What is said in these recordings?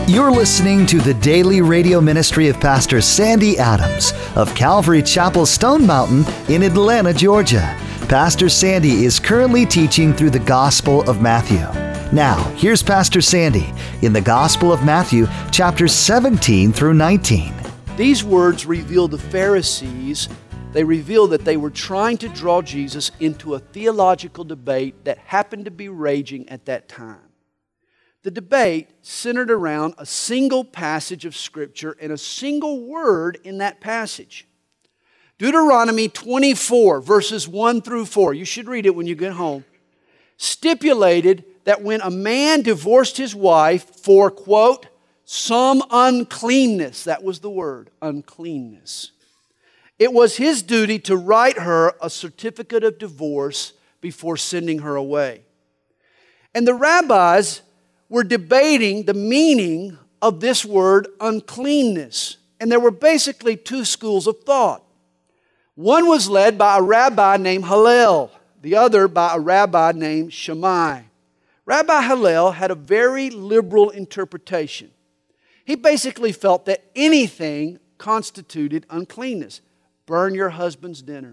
You're listening to the daily radio ministry of Pastor Sandy Adams of Calvary Chapel Stone Mountain in Atlanta, Georgia. Pastor Sandy is currently teaching through the Gospel of Matthew. Now, here's Pastor Sandy in the Gospel of Matthew, chapters 17 through 19. These words reveal the Pharisees. They reveal that they were trying to draw Jesus into a theological debate that happened to be raging at that time. The debate centered around a single passage of Scripture and a single word in that passage. Deuteronomy 24, verses 1 through 4, you should read it when you get home, stipulated that when a man divorced his wife for, quote, some uncleanness, that was the word, uncleanness, it was his duty to write her a certificate of divorce before sending her away. And the rabbis were debating the meaning of this word uncleanness. And there were basically two schools of thought. One was led by a rabbi named Hillel, the other by a rabbi named Shammai. Rabbi Hillel had a very liberal interpretation. He basically felt that anything constituted uncleanness. Burn your husband's dinner.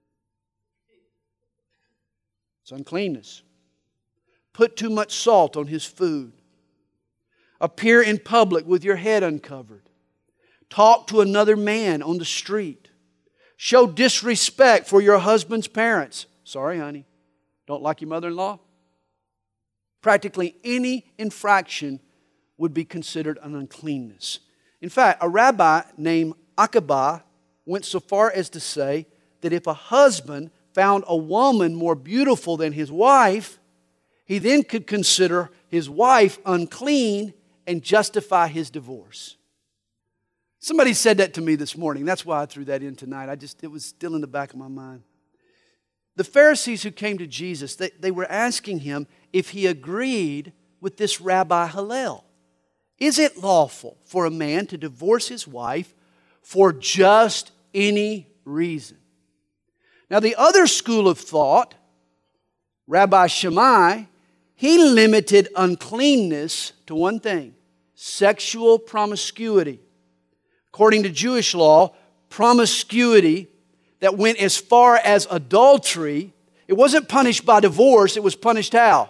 It's uncleanness. Put too much salt on his food. Appear in public with your head uncovered. Talk to another man on the street. Show disrespect for your husband's parents. Sorry, honey. Don't like your mother-in-law? Practically any infraction would be considered an uncleanness. In fact, a rabbi named Akiba went so far as to say that if a husband found a woman more beautiful than his wife, he then could consider his wife unclean and justify his divorce. Somebody said that to me this morning. That's why I threw that in tonight. It was still in the back of my mind. The Pharisees who came to Jesus, they were asking him if he agreed with this Rabbi Hillel. Is it lawful for a man to divorce his wife for just any reason? Now, the other school of thought, Rabbi Shammai, he limited uncleanness to one thing: sexual promiscuity. According to Jewish law, promiscuity that went as far as adultery, it wasn't punished by divorce, it was punished how?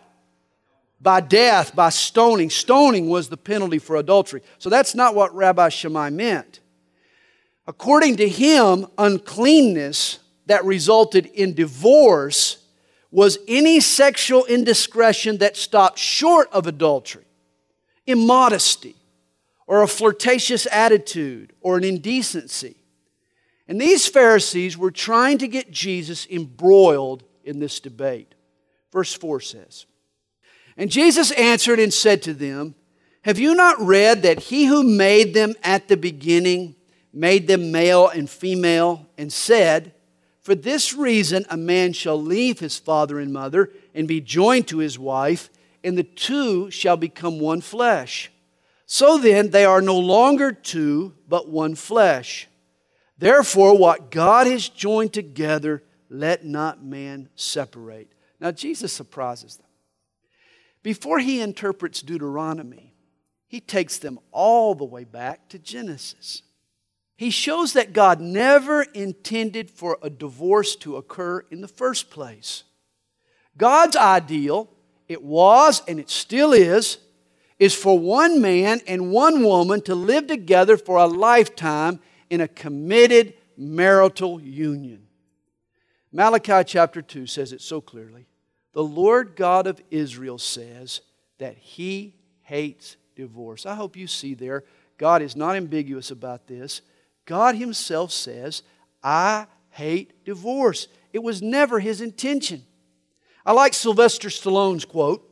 By death, by stoning. Stoning was the penalty for adultery. So that's not what Rabbi Shammai meant. According to him, uncleanness that resulted in divorce was any sexual indiscretion that stopped short of adultery, immodesty, or a flirtatious attitude, or an indecency. And these Pharisees were trying to get Jesus embroiled in this debate. Verse 4 says, "And Jesus answered and said to them, have you not read that he who made them at the beginning made them male and female, and said, for this reason a man shall leave his father and mother and be joined to his wife, and the two shall become one flesh. So then they are no longer two, but one flesh. Therefore what God has joined together, let not man separate." Now Jesus surprises them. Before he interprets Deuteronomy, he takes them all the way back to Genesis. He shows that God never intended for a divorce to occur in the first place. God's ideal, it was and it still is for one man and one woman to live together for a lifetime in a committed marital union. Malachi chapter 2 says it so clearly. The Lord God of Israel says that He hates divorce. I hope you see there, God is not ambiguous about this. God Himself says, I hate divorce. It was never His intention. I like Sylvester Stallone's quote.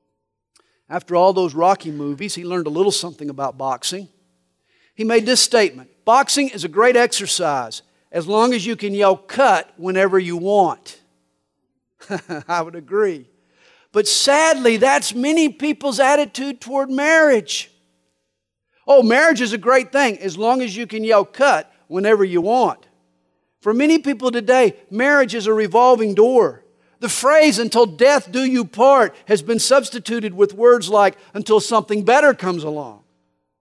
After all those Rocky movies, he learned a little something about boxing. He made this statement: boxing is a great exercise as long as you can yell cut whenever you want. I would agree. But sadly, that's many people's attitude toward marriage. Oh, marriage is a great thing as long as you can yell cut whenever you want. For many people today, marriage is a revolving door. The phrase, until death do you part, has been substituted with words like, until something better comes along.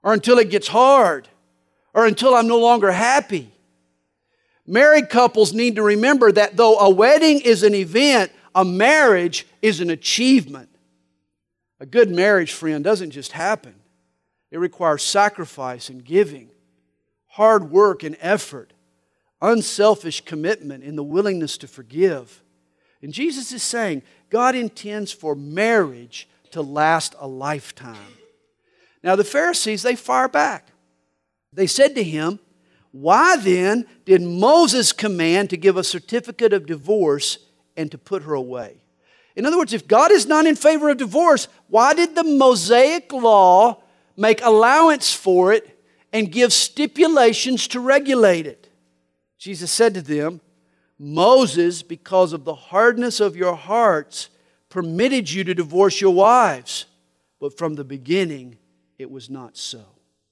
or until it gets hard, or until I'm no longer happy. Married couples need to remember that though a wedding is an event, a marriage is an achievement. A good marriage, friend, doesn't just happen. It requires sacrifice and giving, hard work and effort, unselfish commitment and the willingness to forgive. And Jesus is saying God intends for marriage to last a lifetime. Now the Pharisees, they fire back. They said to him, "Why then did Moses command to give a certificate of divorce and to put her away?" In other words, if God is not in favor of divorce, why did the Mosaic law make allowance for it and give stipulations to regulate it? Jesus said to them, "Moses, because of the hardness of your hearts, permitted you to divorce your wives, but from the beginning it was not so."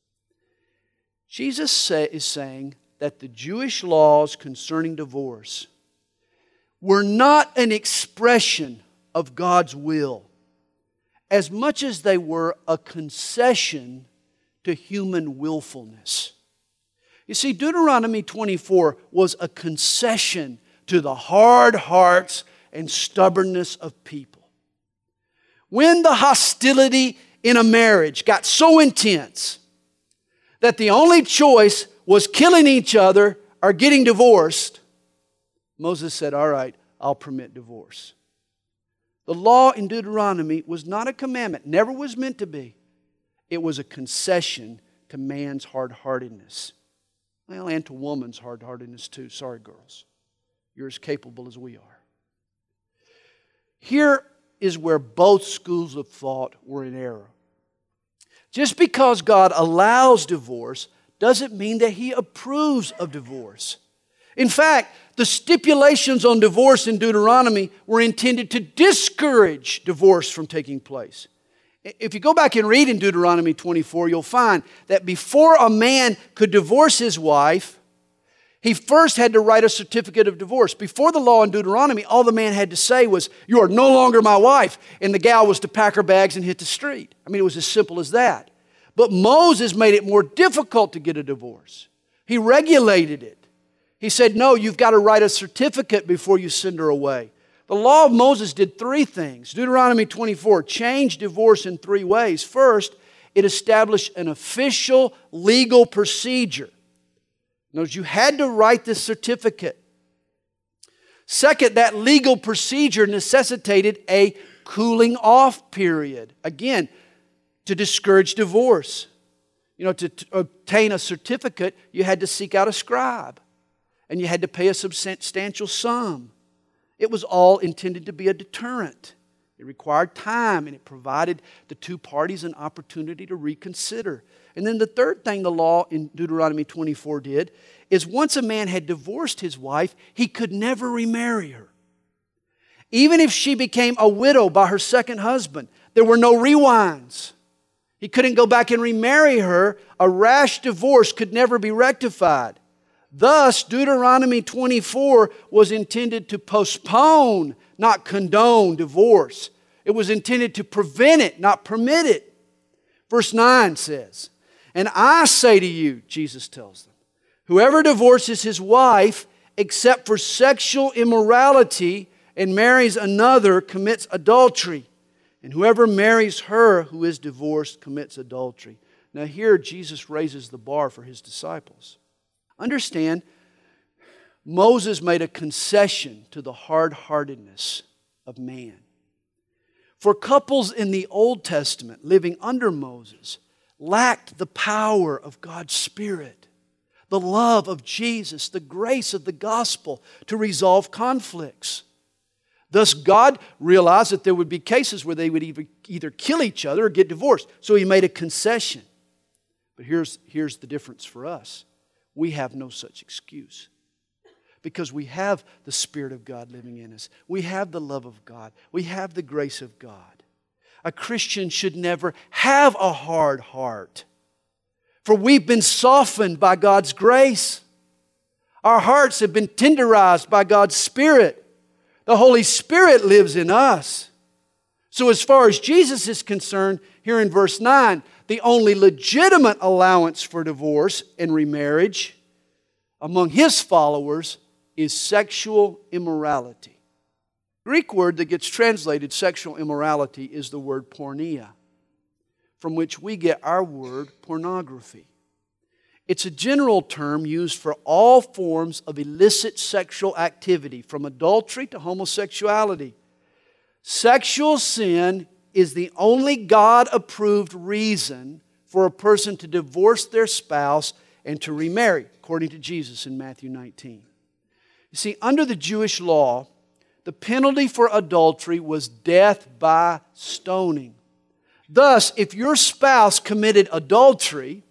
Jesus is saying that the Jewish laws concerning divorce were not an expression of God's will, as much as they were a concession to human willfulness. You see, Deuteronomy 24 was a concession to the hard hearts and stubbornness of people. When the hostility in a marriage got so intense that the only choice was killing each other or getting divorced, Moses said, "All right, I'll permit divorce." The law in Deuteronomy was not a commandment, never was meant to be. It was a concession to man's hard-heartedness. Well, and to woman's hard-heartedness too. Sorry, girls. You're as capable as we are. Here is where both schools of thought were in error. Just because God allows divorce doesn't mean that He approves of divorce. In fact, the stipulations on divorce in Deuteronomy were intended to discourage divorce from taking place. If you go back and read in Deuteronomy 24, you'll find that before a man could divorce his wife, he first had to write a certificate of divorce. Before the law in Deuteronomy, all the man had to say was, "You are no longer my wife," and the gal was to pack her bags and hit the street. I mean, it was as simple as that. But Moses made it more difficult to get a divorce. He regulated it. He said, "No, you've got to write a certificate before you send her away." The law of Moses did three things. Deuteronomy 24 changed divorce in three ways. First, it established an official legal procedure. Notice you had to write this certificate. Second, that legal procedure necessitated a cooling off period. Again, to discourage divorce. You know, to obtain a certificate, you had to seek out a scribe. And you had to pay a substantial sum. It was all intended to be a deterrent. It required time, and it provided the two parties an opportunity to reconsider. And then the third thing the law in Deuteronomy 24 did is once a man had divorced his wife, he could never remarry her. Even if she became a widow by her second husband, there were no rewinds. He couldn't go back and remarry her. A rash divorce could never be rectified. Thus, Deuteronomy 24 was intended to postpone, not condone divorce. It was intended to prevent it, not permit it. Verse 9 says, "And I say to you," Jesus tells them, "whoever divorces his wife except for sexual immorality and marries another commits adultery. And whoever marries her who is divorced commits adultery." Now here Jesus raises the bar for His disciples. Understand, Moses made a concession to the hard-heartedness of man. For couples in the Old Testament living under Moses lacked the power of God's Spirit, the love of Jesus, the grace of the gospel to resolve conflicts. Thus, God realized that there would be cases where they would either kill each other or get divorced. So He made a concession. But here's the difference for us. We have no such excuse. Because we have the Spirit of God living in us. We have the love of God. We have the grace of God. A Christian should never have a hard heart. For we've been softened by God's grace. Our hearts have been tenderized by God's Spirit. The Holy Spirit lives in us. So as far as Jesus is concerned, Here in verse 9, the only legitimate allowance for divorce and remarriage among His followers is sexual immorality. The Greek word that gets translated sexual immorality is the word porneia, from which we get our word pornography. It's a general term used for all forms of illicit sexual activity, from adultery to homosexuality. Sexual sin is the only God-approved reason for a person to divorce their spouse and to remarry, according to Jesus in Matthew 19. You see, under the Jewish law, the penalty for adultery was death by stoning. Thus, if your spouse committed adultery,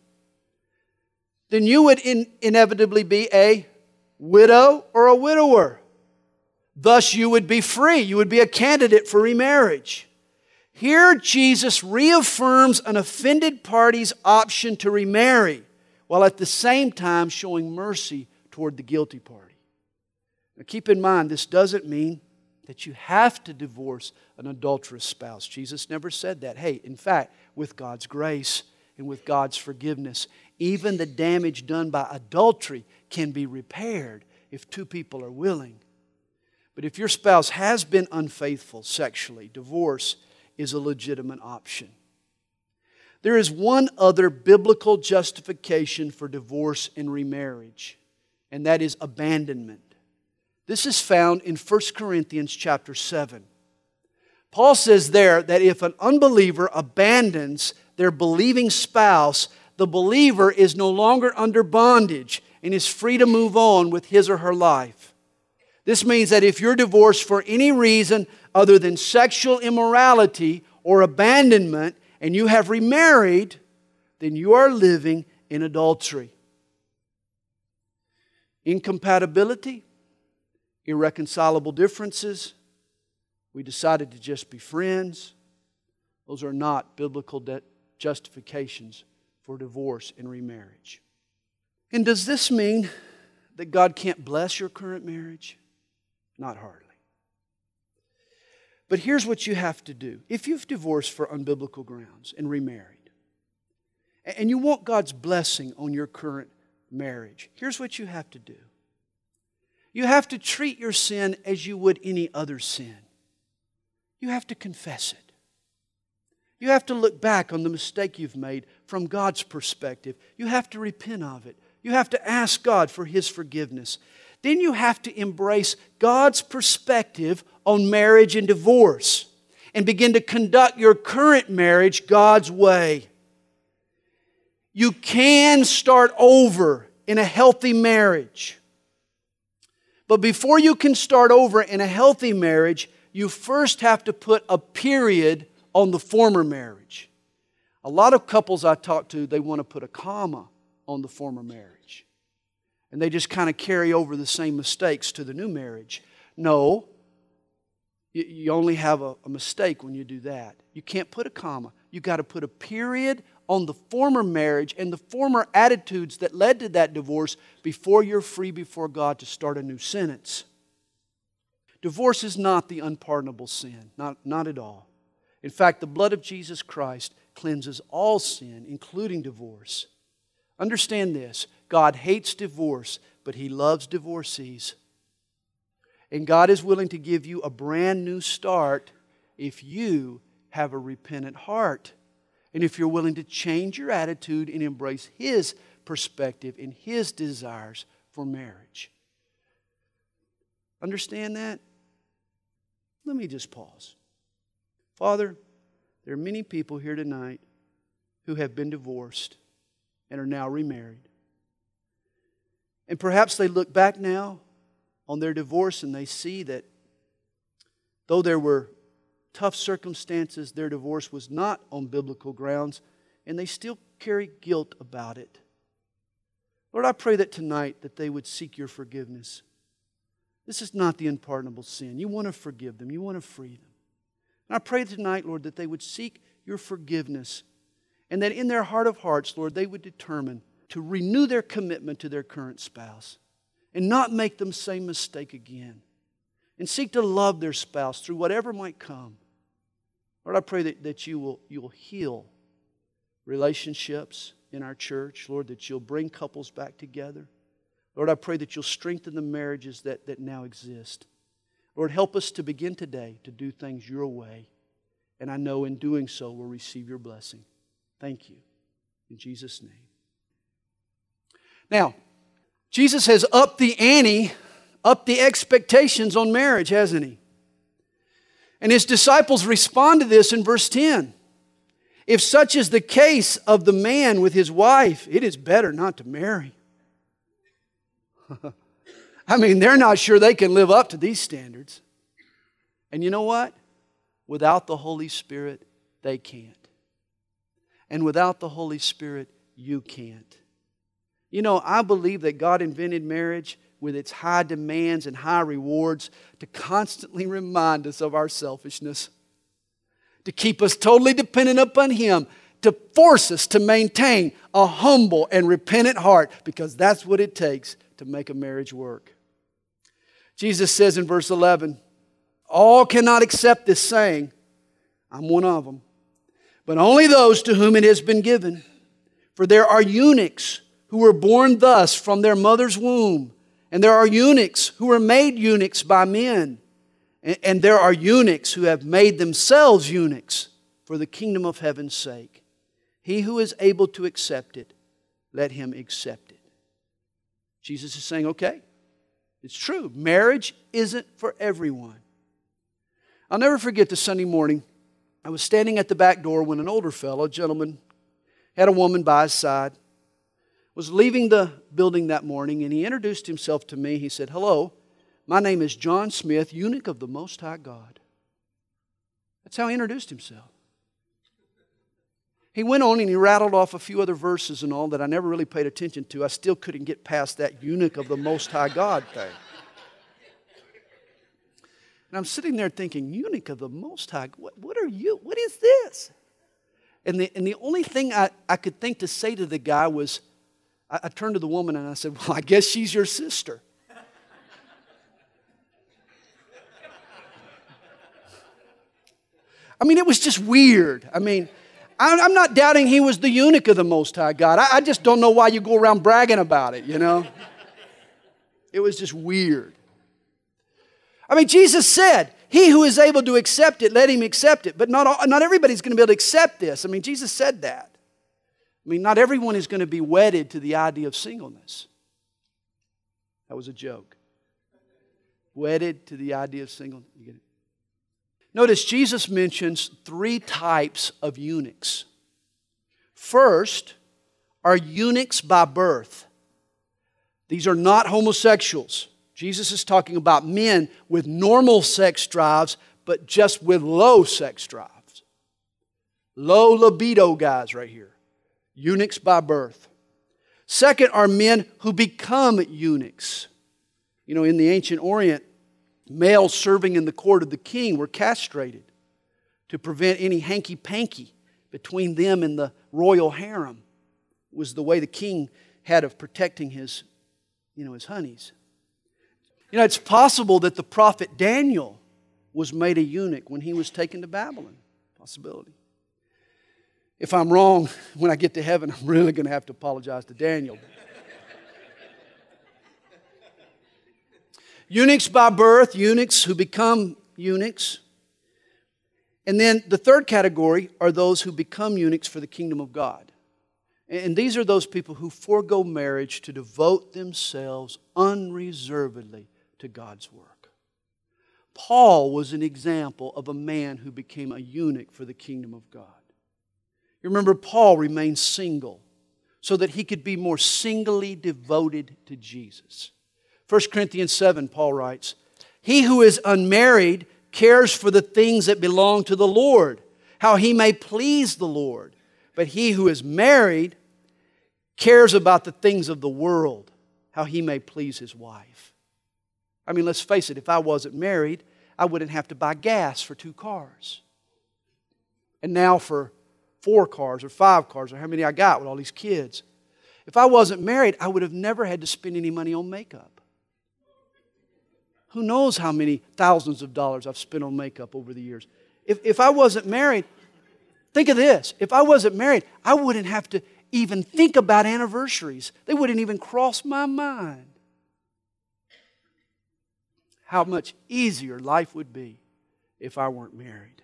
then you would inevitably be a widow or a widower. Thus, you would be free. You would be a candidate for remarriage. Here, Jesus reaffirms an offended party's option to remarry, while at the same time showing mercy toward the guilty party. Now, keep in mind, this doesn't mean that you have to divorce an adulterous spouse. Jesus never said that. Hey, in fact, with God's grace and with God's forgiveness, even the damage done by adultery can be repaired if two people are willing. But if your spouse has been unfaithful sexually, divorce is a legitimate option. There is one other biblical justification for divorce and remarriage, and that is abandonment. This is found in 1 Corinthians chapter 7. Paul says there that if an unbeliever abandons their believing spouse, the believer is no longer under bondage and is free to move on with his or her life. This means that if you're divorced for any reason other than sexual immorality or abandonment and you have remarried, then you are living in adultery. Incompatibility, irreconcilable differences, we decided to just be friends. Those are not biblical justifications for divorce and remarriage. And does this mean that God can't bless your current marriage? Not hardly. But here's what you have to do. If you've divorced for unbiblical grounds and remarried, and you want God's blessing on your current marriage, here's what you have to do. You have to treat your sin as you would any other sin. You have to confess it. You have to look back on the mistake you've made from God's perspective. You have to repent of it. You have to ask God for His forgiveness. Then you have to embrace God's perspective on marriage and divorce and begin to conduct your current marriage God's way. You can start over in a healthy marriage. But before you can start over in a healthy marriage, you first have to put a period on the former marriage. A lot of couples I talk to, they want to put a comma on the former marriage. And they just kind of carry over the same mistakes to the new marriage. No, you only have a mistake when you do that. You can't put a comma. You've got to put a period on the former marriage and the former attitudes that led to that divorce before you're free before God to start a new sentence. Divorce is not the unpardonable sin, not at all. In fact, the blood of Jesus Christ cleanses all sin, including divorce. Understand this, God hates divorce, but He loves divorcees. And God is willing to give you a brand new start if you have a repentant heart. And if you're willing to change your attitude and embrace His perspective and His desires for marriage. Understand that? Let me just pause. Father, there are many people here tonight who have been divorced and are now remarried. And perhaps they look back now on their divorce and they see that though there were tough circumstances, their divorce was not on biblical grounds, and they still carry guilt about it. Lord, I pray that tonight that they would seek Your forgiveness. This is not the unpardonable sin. You want to forgive them. You want to free them. And I pray tonight, Lord, that they would seek Your forgiveness, and that in their heart of hearts, Lord, they would determine to renew their commitment to their current spouse and not make the same mistake again, and seek to love their spouse through whatever might come. Lord, I pray that you will heal relationships in our church. Lord, that you'll bring couples back together. Lord, I pray that you'll strengthen the marriages that now exist. Lord, help us to begin today to do things your way. And I know in doing so we'll receive your blessing. Thank you. In Jesus' name. Now, Jesus has upped the ante, upped the expectations on marriage, hasn't He? And His disciples respond to this in verse 10. If such is the case of the man with his wife, it is better not to marry. I mean, they're not sure they can live up to these standards. And you know what? Without the Holy Spirit, they can't. And without the Holy Spirit, you can't. You know, I believe that God invented marriage with its high demands and high rewards to constantly remind us of our selfishness, to keep us totally dependent upon Him, to force us to maintain a humble and repentant heart, because that's what it takes to make a marriage work. Jesus says in verse 11, all cannot accept this saying, I'm one of them, but only those to whom it has been given. For there are eunuchs who were born thus from their mother's womb, and there are eunuchs who were made eunuchs by men, and there are eunuchs who have made themselves eunuchs for the kingdom of heaven's sake. He who is able to accept it, let him accept it. Jesus is saying, okay, it's true. Marriage isn't for everyone. I'll never forget the Sunday morning. I was standing at the back door when an older fellow, a gentleman, had a woman by his side, was leaving the building that morning, and he introduced himself to me. He said, hello, my name is John Smith, eunuch of the Most High God. That's how he introduced himself. He went on and he rattled off a few other verses and all that I never really paid attention to. I still couldn't get past that eunuch of the Most High God thing. And I'm sitting there thinking, eunuch of the Most High, what are you? What is this? And the only thing I could think to say to the guy was, I turned to the woman and I said, well, I guess she's your sister. I mean, it was just weird. I mean, I'm not doubting he was the eunuch of the Most High God. I just don't know why you go around bragging about it, you know. It was just weird. I mean, Jesus said, he who is able to accept it, let him accept it. But not everybody's going to be able to accept this. I mean, Jesus said that. I mean, not everyone is going to be wedded to the idea of singleness. That was a joke. Wedded to the idea of singleness. You get it? Notice Jesus mentions 3 types of eunuchs. First are eunuchs by birth. These are not homosexuals. Jesus is talking about men with normal sex drives, but just with low sex drives. Low libido guys right here. Eunuchs by birth. Second are men who become eunuchs. You know, in the ancient Orient, males serving in the court of the king were castrated to prevent any hanky-panky between them and the royal harem. It was the way the king had of protecting his honeys. You know, it's possible that the prophet Daniel was made a eunuch when he was taken to Babylon. Possibility. If I'm wrong, when I get to heaven, I'm really going to have to apologize to Daniel. Eunuchs by birth, eunuchs who become eunuchs. And then the third category are those who become eunuchs for the kingdom of God. And these are those people who forego marriage to devote themselves unreservedly to God's work. Paul was an example of a man who became a eunuch for the kingdom of God. You remember, Paul remained single so that he could be more singly devoted to Jesus. 1 Corinthians 7, Paul writes, he who is unmarried cares for the things that belong to the Lord, how he may please the Lord. But he who is married cares about the things of the world, how he may please his wife. I mean, let's face it, if I wasn't married, I wouldn't have to buy gas for 2 cars. And now for 4 cars or 5 cars or how many I got with all these kids. If I wasn't married, I would have never had to spend any money on makeup. Who knows how many thousands of dollars I've spent on makeup over the years. If I wasn't married, think of this. If I wasn't married, I wouldn't have to even think about anniversaries. They wouldn't even cross my mind. How much easier life would be if I weren't married.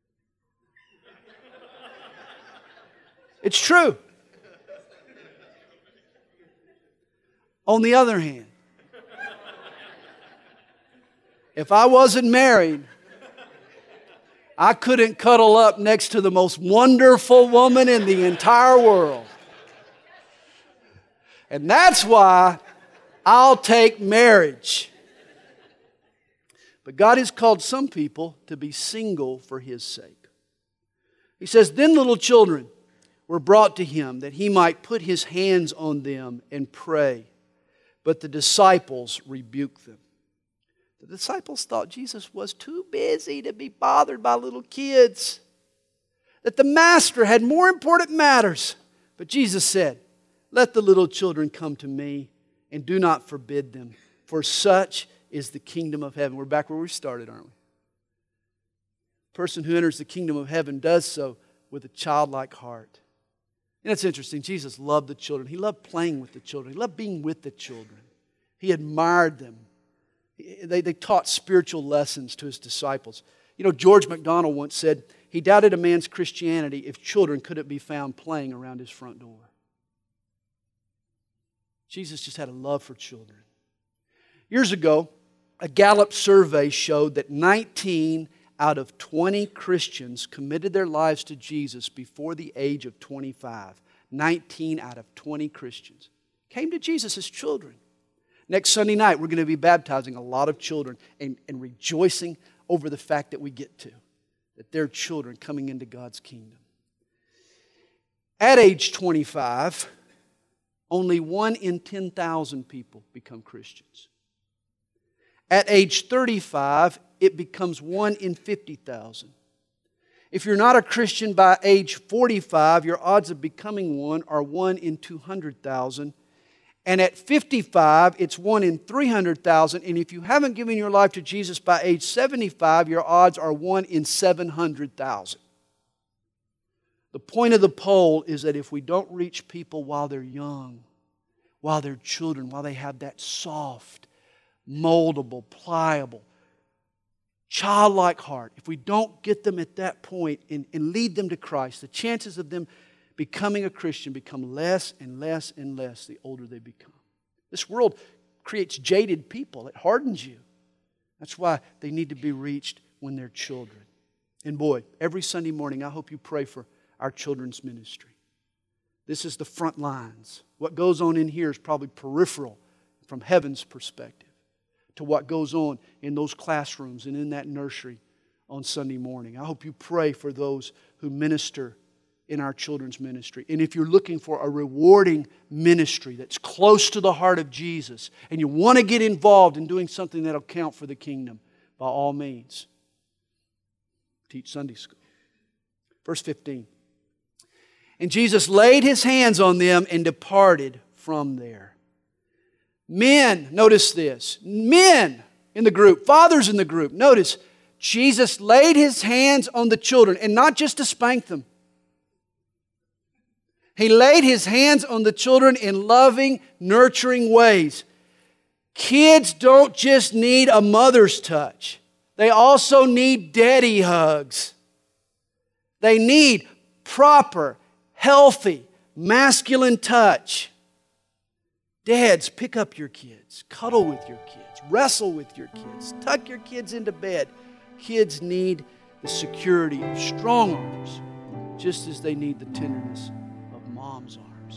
It's true. On the other hand, if I wasn't married, I couldn't cuddle up next to the most wonderful woman in the entire world. And that's why I'll take marriage. But God has called some people to be single for His sake. He says, then little children were brought to Him that He might put His hands on them and pray. But the disciples rebuked them. The disciples thought Jesus was too busy to be bothered by little kids. That the Master had more important matters. But Jesus said, let the little children come to me and do not forbid them. For such is the kingdom of heaven. We're back where we started, aren't we? The person who enters the kingdom of heaven does so with a childlike heart. And it's interesting. Jesus loved the children. He loved playing with the children. He loved being with the children. He admired them. They taught spiritual lessons to His disciples. You know, George MacDonald once said, he doubted a man's Christianity if children couldn't be found playing around his front door. Jesus just had a love for children. Years ago, a Gallup survey showed that 19 out of 20 Christians committed their lives to Jesus before the age of 25. 19 out of 20 Christians came to Jesus as children. Next Sunday night, we're going to be baptizing a lot of children and rejoicing over the fact that we get to, that they're children coming into God's kingdom. At age 25, only 1 in 10,000 people become Christians. At age 35, it becomes 1 in 50,000. If you're not a Christian by age 45, your odds of becoming one are 1 in 200,000. And at 55, it's 1 in 300,000. And if you haven't given your life to Jesus by age 75, your odds are 1 in 700,000. The point of the poll is that if we don't reach people while they're young, while they're children, while they have that soft, moldable, pliable, childlike heart, if we don't get them at that point and lead them to Christ, the chances of them becoming a Christian become less and less and less the older they become. This world creates jaded people. It hardens you. That's why they need to be reached when they're children. And boy, every Sunday morning I hope you pray for our children's ministry. This is the front lines. What goes on in here is probably peripheral from heaven's perspective to what goes on in those classrooms and in that nursery on Sunday morning. I hope you pray for those who minister in our children's ministry. And if you're looking for a rewarding ministry that's close to the heart of Jesus and you want to get involved in doing something that'll count for the kingdom, by all means, teach Sunday school. Verse 15. And Jesus laid His hands on them and departed from there. Men, notice this. Men in the group, fathers in the group, notice Jesus laid His hands on the children, and not just to spank them. He laid His hands on the children in loving, nurturing ways. Kids don't just need a mother's touch. They also need daddy hugs. They need proper, healthy, masculine touch. Dads, pick up your kids. Cuddle with your kids. Wrestle with your kids. Tuck your kids into bed. Kids need the security of strong arms, just as they need the tenderness of mom's arms.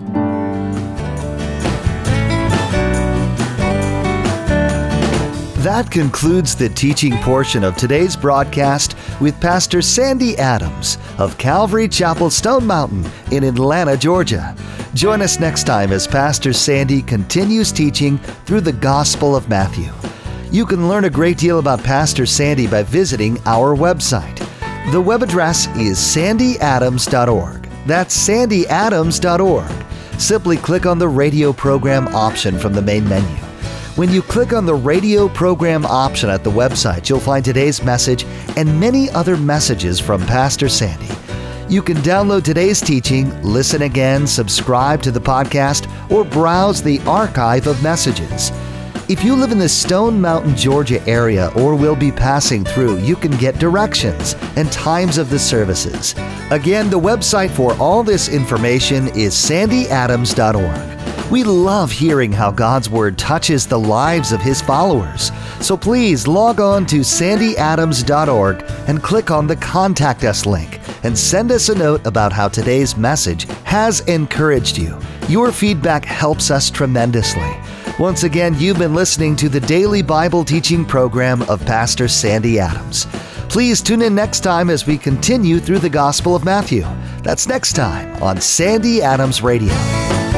That concludes the teaching portion of today's broadcast with Pastor Sandy Adams of Calvary Chapel Stone Mountain in Atlanta, Georgia. Join us next time as Pastor Sandy continues teaching through the Gospel of Matthew. You can learn a great deal about Pastor Sandy by visiting our website. The web address is sandyadams.org. That's sandyadams.org. Simply click on the radio program option from the main menu. When you click on the radio program option at the website, you'll find today's message and many other messages from Pastor Sandy. You can download today's teaching, listen again, subscribe to the podcast, or browse the archive of messages. If you live in the Stone Mountain, Georgia area or will be passing through, you can get directions and times of the services. Again, the website for all this information is sandyadams.org. We love hearing how God's Word touches the lives of His followers. So please log on to sandyadams.org and click on the Contact Us link and send us a note about how today's message has encouraged you. Your feedback helps us tremendously. Once again, you've been listening to the daily Bible teaching program of Pastor Sandy Adams. Please tune in next time as we continue through the Gospel of Matthew. That's next time on Sandy Adams Radio.